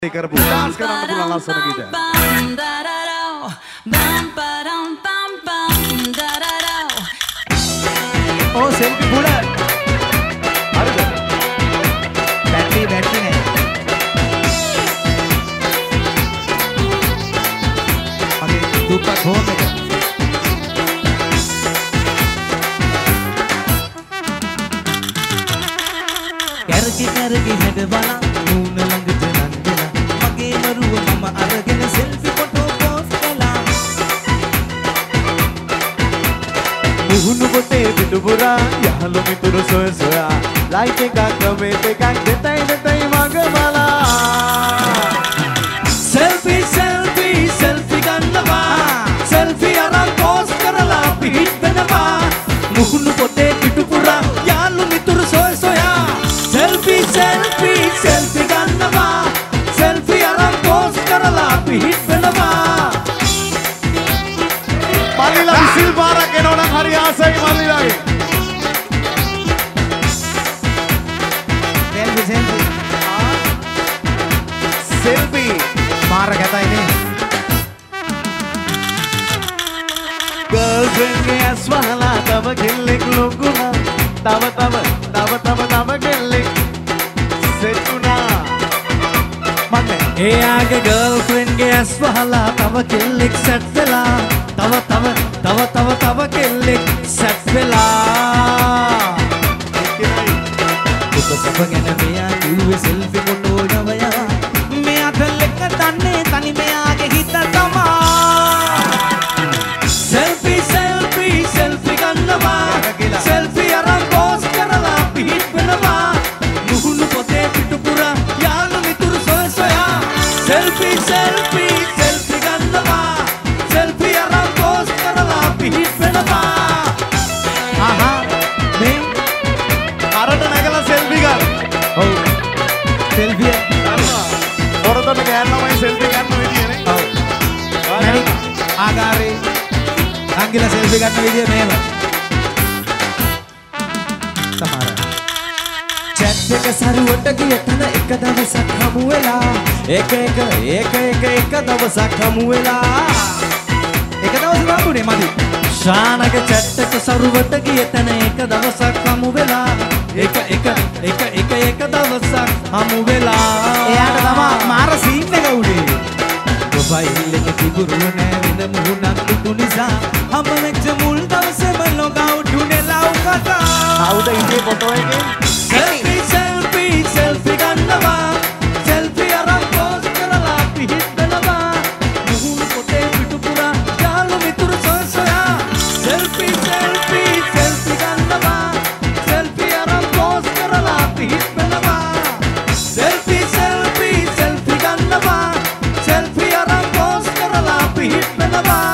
කරපු ඩාන්ස් කරන්න පුළුවන් ලස්සන ගීතයක්. ඕ සෙල්ෆි පුල. හරිද? බැටරි නෑ. මගේ දුප්පත් හෝම් එක. කැරකි හැඩ බලන් මූණ ළඟට නංගලා මගේ මරුව මම අරගෙන සෙල්ෆි ෆොටෝ පෝස්ට් කළා. මුහුණු පොතේ පිටුපුරා යහළු මිතුරු සොය සොයා ලයිට් එකක් කමෙන්ට් එකක් දෙතයි මග බලා සෙල්ෆි ගන්නවා සෙල්ෆි අරන් පෝස්ට් කරලා පිහිට වෙනවා. මුහුණු පොතේ පිටුපුරා යහළු මිතුරු සොය සොයා සෙල්ෆි ගන්නවා සෙල්ෆි අරන් පෝස්ට් කරලා පිහිට වෙනවා. මල්ලිලා විසිල් පාරක් එනවනම් හරි ආසයි මල්ලිලාගේ. සෙල්ෆි මාර කැතයි නේ. ගර්ල්ෆ්‍රෙන්ඩ් ගේ ඇස් වහලා තව කෙල්ලෙක් ලොකුනා තව කෙල්ලෙක් සෙට් වුණා. එයාගේ ගර්ල්ෆ්‍රෙන්ඩ් ගේ ඇස් වහලා තව කෙල්ලෙක් සෙට් වෙලා තව කෙල්ලෙක් සෙට් වෙලා. උපසප ගැන මෙයා කිව්වේ සෙල්ෆි ෆොටෝ යවයා. මෙයා දෙල්ලෙක් දන්නේ තනි මෙයාගේ හිත තමා. සෙල්ෆි ගන්නවා සෙල්ෆි අරන් පෝස්ට් කරලා පිහිට වෙනවා. මුහුණු පොතේ පිටුපුරා යාළු මිතුරු සොය සොයා සෙල්ෆි ගන්නවා සෙල්ෆි අරන් පෝස්ට් කරලා පිහිට වෙනවා. ආහා මේ අරට නැගලා සෙල්ෆි ගන්න. ඔව් සෙල්ෆිය ගන්නවා. හොරතොට ගෑනමයි සෙල්ෆි ගන්න විදියනේ. ඔව් නැනි ආගාරේ අංගිලා සෙල්ෆි ගන්න විදිය මේව සමහර චැට් එක සරුවට ගිය තන එක දවසක් හමු වෙලා එක දවසක් හමු වෙලා එක දවසක් හම්බුනේ මදි. ශානගේ චැට් එක සරුවට ගිය තන එක දවසක් හමු වෙලා එක දවසක් හමු වෙලා. එයාට තමා මාර සීන් එක උනේ. මොබයිල් එක තිබුණු නෑ වෙන මුහුණක් දුටු නිසා හම වෙච්ච මුල් දවසේම ලොග් අවුට් උනේ ලව් කතා. කවුද ඉන්නේ ෆොටෝ එකේ? සෙල්ෆි ගන්නවා සෙල්ෆි අරන් පෝස්ට් කරලා පිහිට වෙනවා. මුහුණු පොතේ පිටුපුරා යාළු මිතුරු සොය සොයා සෙල්ෆි ගන්නවා සෙල්ෆි අරන් පෝස්ට් කරලා පිහිට වෙනවා. සෙල්ෆි ගන්නවා සෙල්ෆි අරන් පෝස්ට් කරලා පිහිට වෙනවා.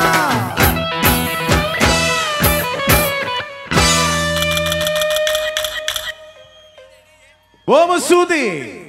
බොහොම ස්තුතියි.